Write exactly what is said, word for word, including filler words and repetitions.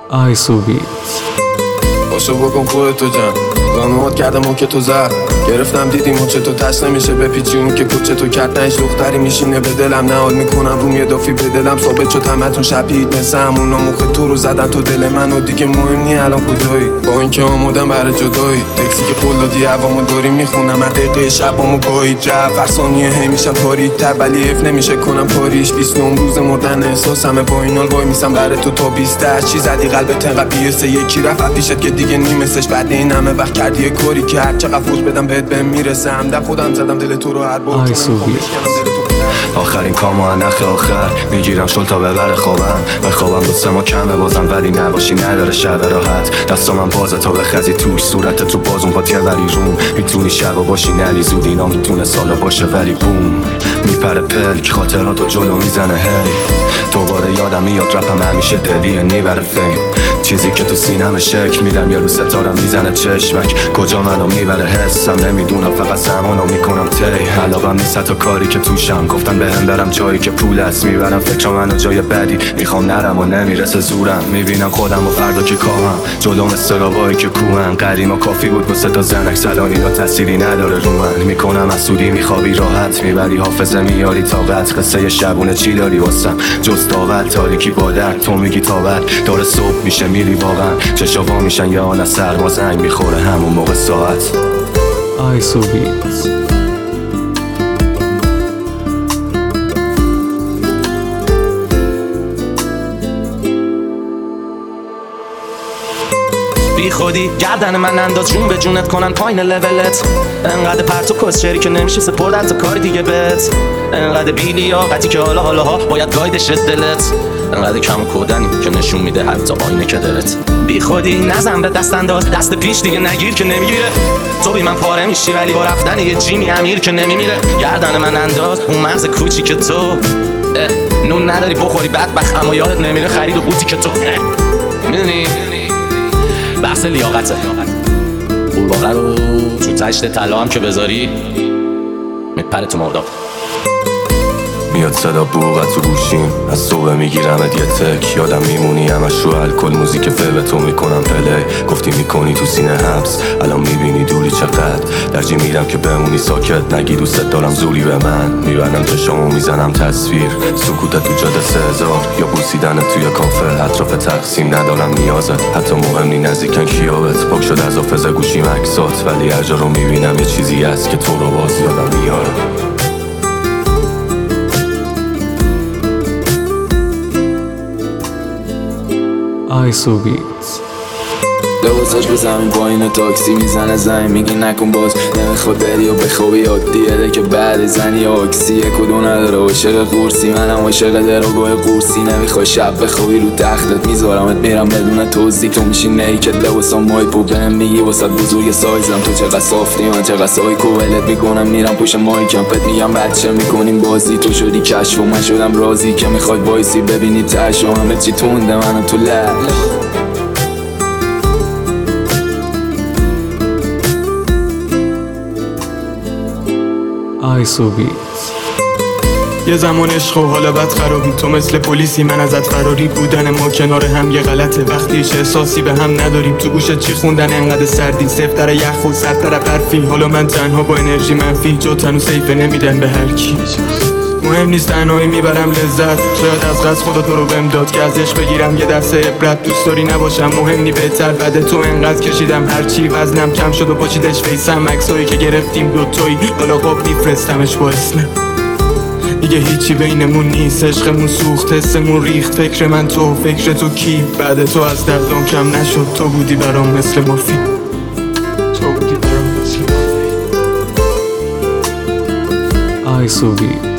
آیسو بیت باشو بکن خودتو جمع زانوات کردم اون که تو زد گرفتم دیدیم اون چه تو تش نمیشه بپیچی اون که کوچه تو کرد نهش دختری میشینه به دلم نهاد میکنم روم یه دافی به دلم ثابت شد همتون شبیهید مثل همونا موخه تو رو زدن تو دل من و دیگه مهم نی الان کجایی با اینکه آمودم برای جدایی تکسی که قول دادی هوامو داری میخونم از دقیقه شبامو گاهید رفت هر ثانیه هی میشم تاریک‌تر ولی حیف نمیشه کنم کاریش بیست و نهم روز مردن احساسمه با این حال وای میسم برای تو تا بیست چی زدی قلبت انقدر بیسه یکی رفت پیشت که دیگه نیمسش بعد این همه وقت کردی یه کاری که هر چقدر فوش بدم بهت بهم میرسه همدم خودم زدم دل تو رو هر بار آخرین کامو نخ آخر میگیرم شل تا ببره خوابم بخوابم دو سه ما کمه بازم ولی نباشی نداره شب راحت دستا من بازه تا بخزی توش صورت تو بازون پاتیه ولی روم میتونی شب باشی نلی زود اینا میتونه سالا باشه ولی بوم میپره پلک خاطراتو جلو میزنه هی دوباره یادم میاد رپم همیشه دلیه نیبره فیم چیزی که تو سینم شک میدم یه رو ستارم میزنه چشمک کجا منو میبره حسم نمیدونم فقط زمانو میکنم تی علاقم نیست تا کاری که توشم گفتن بهم برم جایی که پول است میبرم فکر منو جای بدی میخوام نرم و نمیرسه زورم میبینم خودم و فردا که کامم جلوم استرابایی که کوهن قدیما کافی بود با سه تا زنک سلان اینا تأثیری نداره رو من میکنم اسودی میخوابی راحت میبری حافظه میاری طاقت قصه شبونه چی داری واسم جز داور تاریکی با درد تو میگی تاور داره صبح میشه میری واقعا چشا وا میشن یا آن سرما زنگ میخوره همون موقع ساعت آیسو بیت بی خودی گردن من انداز جون به جونت کنن پایین لولت انقدر پرت و کسچری که نمیشه سپرد تا کار دیگه بت انقدر بیلیاقتی که حالا حالا ها باید گایدش دلت انقدر کم کودنی که نشون میده حتی آینه که دلت بی خودی نزن به دست انداز دست پیش دیگه نگیر که نمیگیره تو بی من پاره میشی ولی با رفتن یه جیمی امیر که نمیمیره گردن من انداز اون مغز کوچی که تو نون نداری بخوری بدبخت اما یادت نمیره خرید و قوطی که تو میدونی بحث لیاقته قورباغه رو تو تشت طلا هم که بذاری میپره تو مرداب میاد صدا بوغت تو گوشیم از صبح میگیرمت یه تک یادم میمونی همش رو الکل موزیک فیب تو میکنم پلی گفتی میکنی تو سینه حبس الان میبینی دوری چقدر درجی میرم که بمونی ساکت نگی دوست دارم زوری به من میبرم چشامو میزنم تصویر سکوتت تو جاده سه هزار یا بوسیدنت توی کافه اطراف تقسیم ندارم نیازت حتی مهم نی نزدیکن کیابت پاک شد از حافظ گوشیم عکسات ولی هر جا رو میبینم یه چیزی هست که تو رو باز یادم میارم آیسو بیت لباساش به زمین پایین تاکسی میزنه زمین میگی نکن باز نمیخواد بری و بخوابی عادیه ده که بعد زنی آکسی کدو نداره عاشق قورسی منم عاشق دراگاه قورسی نمیخوای شب بخوابی رو تختت میذارمت میرم بدون توضیح تو میشی نیکت لباسام مایپو بهم میگی واسه بزرگ سایزم تو چقدر صافتی من چقدر سایکو ولت میکنم میرم پشت مایکم پت میگم بچه میکنیم بازی تو شدی کشف و من شدم رازی که میخوای وایسی ببینی تش و همه چی تونده منو تو لب آیسو بیت یه زمان عشق و حالا بد خرابی تو مثل پلیسی من ازت فراری بودن ما کنار هم یه غلطه وقتی هیچ احساسی به هم نداریم تو گوشت چی خوندن انقدر سردی سفتر یخ و سرتر برفی حالا من تنها با انرژی منفی جو تنو سیفه نمیدن به هر کی مهم نیست تنهایی میبرم لذت شاید از قصد خدا تو رو بهم داد که ازش بگیرم یه درس عبرت دوست داری نباشم مهم نی بهتر بده تو انقدر کشیدم هرچی وزنم کم شد و پاشیدش فیسم عکسایی که گرفتیم دوتایی حالا خب میفرستمش با اسمم دیگه هیچی بینمون نیست عشقمون سوخت حسمون ریخت فکر من تو فکر تو کی بعد تو از دردم کم نشد تو بودی برام مثل مافی تو بودی برام مثل مافی آیسو بیت